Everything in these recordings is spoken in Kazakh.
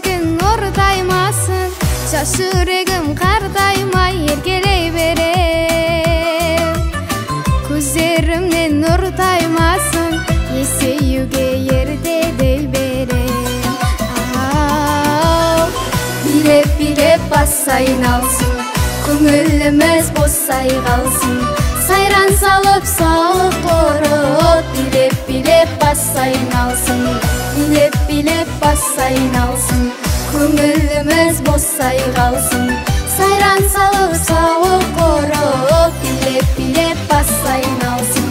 эркин ортаймасын, жаш жүрегим картаймай эркелей берем. Көздерімнен нұр таймасын, есеюге ерте дей берем. Билеп-билеп бас айналсын, көңіліміз босай қалсын. Сайран салып сауық қорот, билеп-билеп бас айналсын. Билеп-билеп бас айналсын, көңіліміз босай қалсын. Сайран салып сауық қорот, билеп-билеп бас айналсын.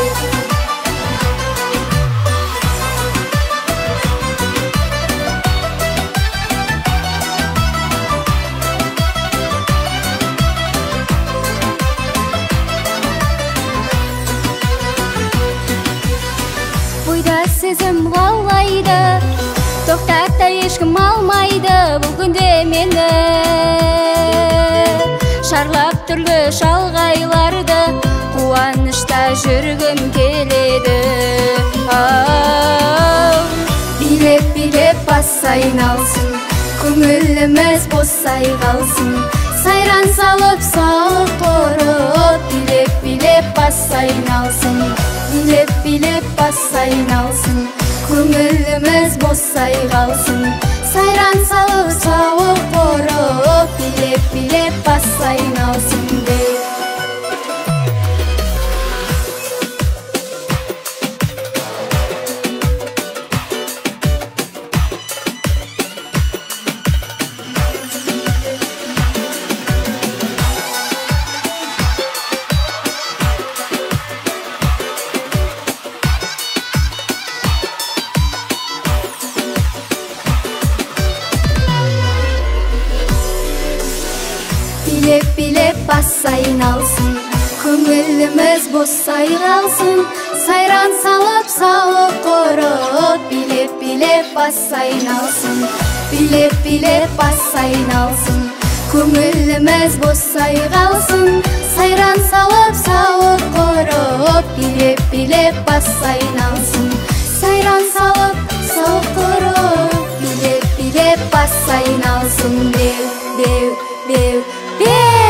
Бойда сезім лаулайды, тоқтатта ешкім алмайды. Бұл күнде мені шарлап түрлі шалғайларды, қуанышта жүргім келеді. Билеп-билеп бас айналсын, көңіліміз босай қалсын. Сайран салып сауық қорот, билеп-билеп бас айналсын. Билеп-билеп бас айналсын, көңіліміз босай қалсын. Сайран салып сауық қорот, билеп-билеп бас айналсын. Билеп-билеп бас айналсын, көңіліміз босай қалсын. Сайран салып сауық қорот, билеп-билеп бас айналсын. Билеп-билеп бас айналсын, көңіліміз босай қалсын. Сайран салып сауық қорот, билеп-билеп бас айналсын. Сайран салып сауық қорот, билеп-билеп бас айналсын. Беу, беу, беу, беу.